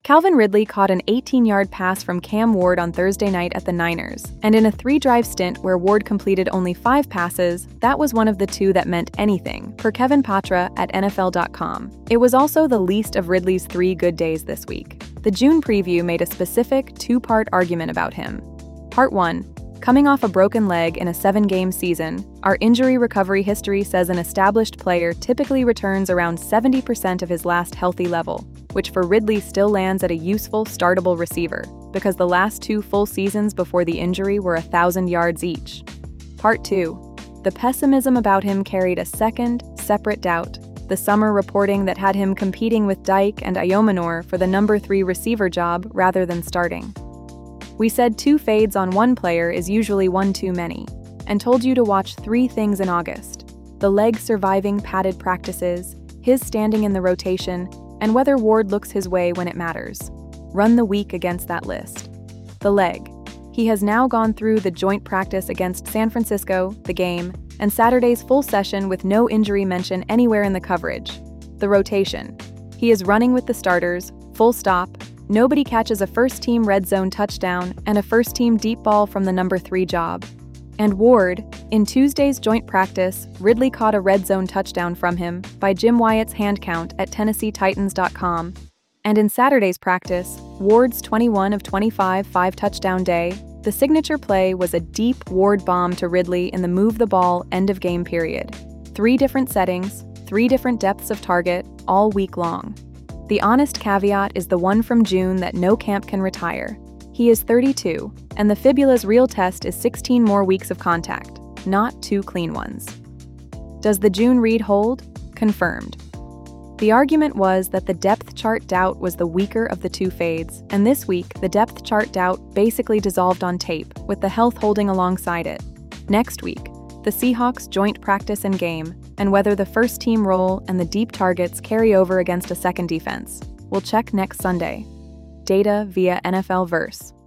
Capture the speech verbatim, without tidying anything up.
Calvin Ridley caught an eighteen-yard pass from Cam Ward on Thursday night at the Niners, and in a three-drive stint where Ward completed only five passes, that was one of the two that meant anything, per Kevin Patra at N F L dot com. It was also the least of Ridley's three good days this week. The June preview made a specific two-part argument about him. Part one. Coming off a broken leg in a seven-game season, our injury recovery history says an established player typically returns around seventy percent of his last healthy level, which for Ridley still lands at a useful, startable receiver, because the last two full seasons before the injury were one thousand yards each. Part two. The pessimism about him carried a second, separate doubt, the summer reporting that had him competing with Dyke and Iomanor for the number three receiver job rather than starting. We said two fades on one player is usually one too many, and told you to watch three things in August: the leg surviving padded practices, his standing in the rotation, and whether Ward looks his way when it matters. Run the week against that list. The leg. He has now gone through the joint practice against San Francisco, the game, and Saturday's full session with no injury mention anywhere in the coverage. The rotation. He is running with the starters, full stop. Nobody catches a first-team red zone touchdown and a first-team deep ball from the number three job. And Ward, in Tuesday's joint practice, Ridley caught a red zone touchdown from him by Jim Wyatt's hand count at Tennessee Titans dot com. And in Saturday's practice, Ward's twenty-one of twenty-five five-touchdown day, the signature play was a deep Ward bomb to Ridley in the move-the-ball end-of-game period. Three different settings, three different depths of target, all week long. The honest caveat is the one from June that no camp can retire. He is thirty-two, and the fibula's real test is sixteen more weeks of contact, not two clean ones. Does the June read hold? Confirmed. The argument was that the depth chart doubt was the weaker of the two fades, and this week the depth chart doubt basically dissolved on tape, with the health holding alongside it. Next week, the Seahawks joint practice and game, and whether the first team role and the deep targets carry over against a second defense. We'll check next Sunday. Data via N F L Verse.